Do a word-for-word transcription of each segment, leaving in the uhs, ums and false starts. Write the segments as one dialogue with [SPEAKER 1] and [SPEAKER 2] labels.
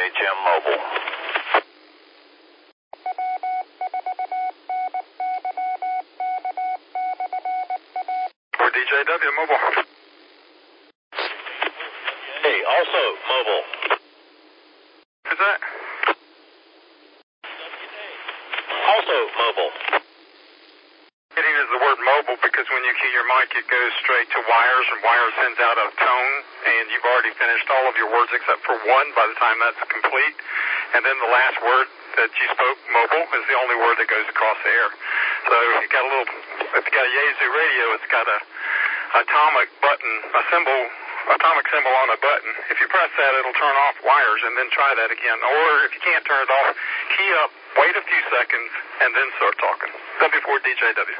[SPEAKER 1] H M Mobile.
[SPEAKER 2] For D J W Mobile.
[SPEAKER 1] Hey, also mobile.
[SPEAKER 2] Who's that?
[SPEAKER 1] Also mobile.
[SPEAKER 2] Hitting is the word mobile because when you key your mic, it goes straight to wires, and wires sends out a tone, and you've already finished all of your words except for one by the time that's complete. And then the last word that you spoke, mobile, is the only word that goes across the air. So you got a little, if you got a Yaesu radio, it's got a atomic button, a symbol, atomic symbol on a button. If you press that, it'll turn off wires, and then try that again. Or if you can't turn it off, key up, wait a few seconds, and then start talking. W four D J W.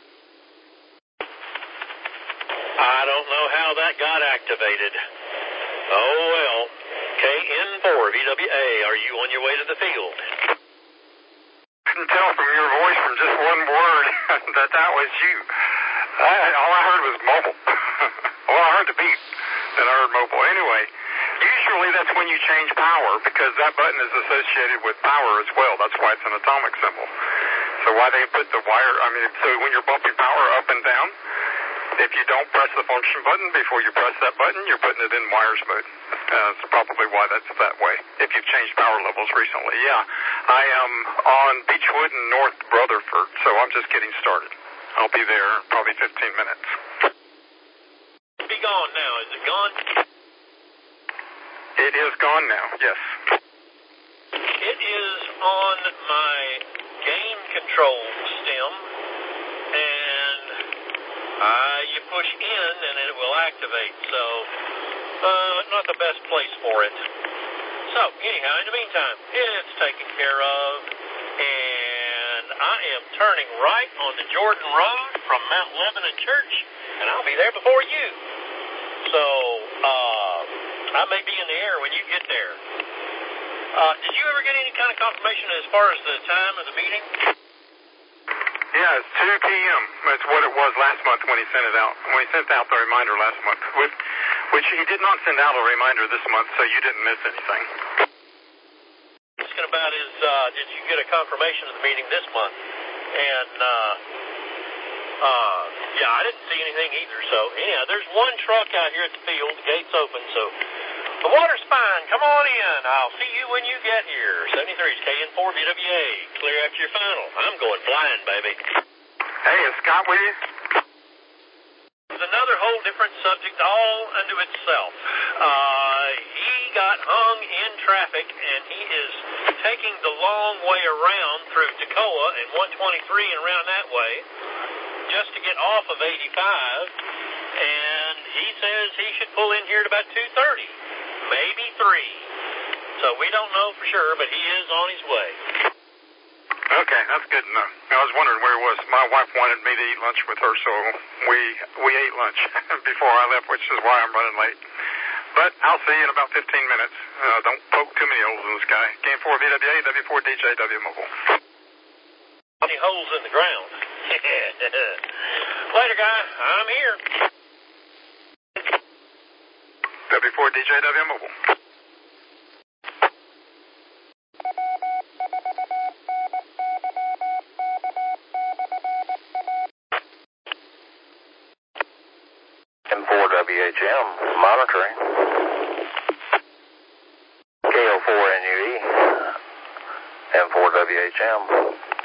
[SPEAKER 1] I don't know how that got activated. Oh well. K N four V W A, are you on your way to the field?
[SPEAKER 2] I can tell from your voice from just one word that that was you. I, all I heard was mobile. Well, I heard the beep, then I heard mobile. Anyway, usually that's when you change power because that button is associated with power as well. That's why it's an atomic symbol. So why they put the wire, I mean, so when you're bumping power up and down, if you don't press the function button before you press that button, you're putting it in wires mode. Uh, that's probably why that's that way, if you've changed power levels recently. Yeah, I am on Beechwood and North Rutherford, so I'm just getting started. I'll be there in probably fifteen minutes.
[SPEAKER 1] Be gone now. Is it gone?
[SPEAKER 2] It is gone now, yes.
[SPEAKER 1] It is on my gain control stem, and uh, you push in and it will activate, so uh, not the best place for it. So, anyhow, in the meantime, it's taken care of, and I am turning right on the Jordan Road from Mount Lebanon Church, and I'll be there before you. So, uh, I may be in the air when you get there. Uh, did you ever get any kind of confirmation as far as the time of the meeting?
[SPEAKER 2] Yeah, it's two p.m. That's what it was last month when he sent it out. When he sent out the reminder last month, which, which he did not send out a reminder this month, so you didn't miss anything.
[SPEAKER 1] Asking about is, uh, did you get a confirmation of the meeting this month? And, uh, uh, yeah, I didn't see anything either. So, anyhow, there's one truck out here at the field. The gate's open, so the water's fine. Come on in. I'll see you when you get here. seventy-three is K N four V W A. Clear after your final. I'm going flying, baby.
[SPEAKER 2] Hey, is Scott with you?
[SPEAKER 1] It's another whole different subject all unto itself. Uh, he got hung in traffic, and he is taking the long way around through Toccoa and one twenty-three and around that way just to get off of eighty-five, and he says he should pull in here at about two thirty, maybe three. So we don't know for sure, but he is on his way.
[SPEAKER 2] Okay, that's good to know. I was wondering where it was. My wife wanted me to eat lunch with her, so we we ate lunch before I left, which is why I'm running late. But I'll see you in about fifteen minutes. Uh, don't poke too many holes in the sky. K N four V W A, W four D J W Mobile.
[SPEAKER 1] Any holes in the ground? Later, guy. I'm here.
[SPEAKER 2] W four D J W Mobile.
[SPEAKER 1] N four W H M monitoring. K O four N U E. N four W H M.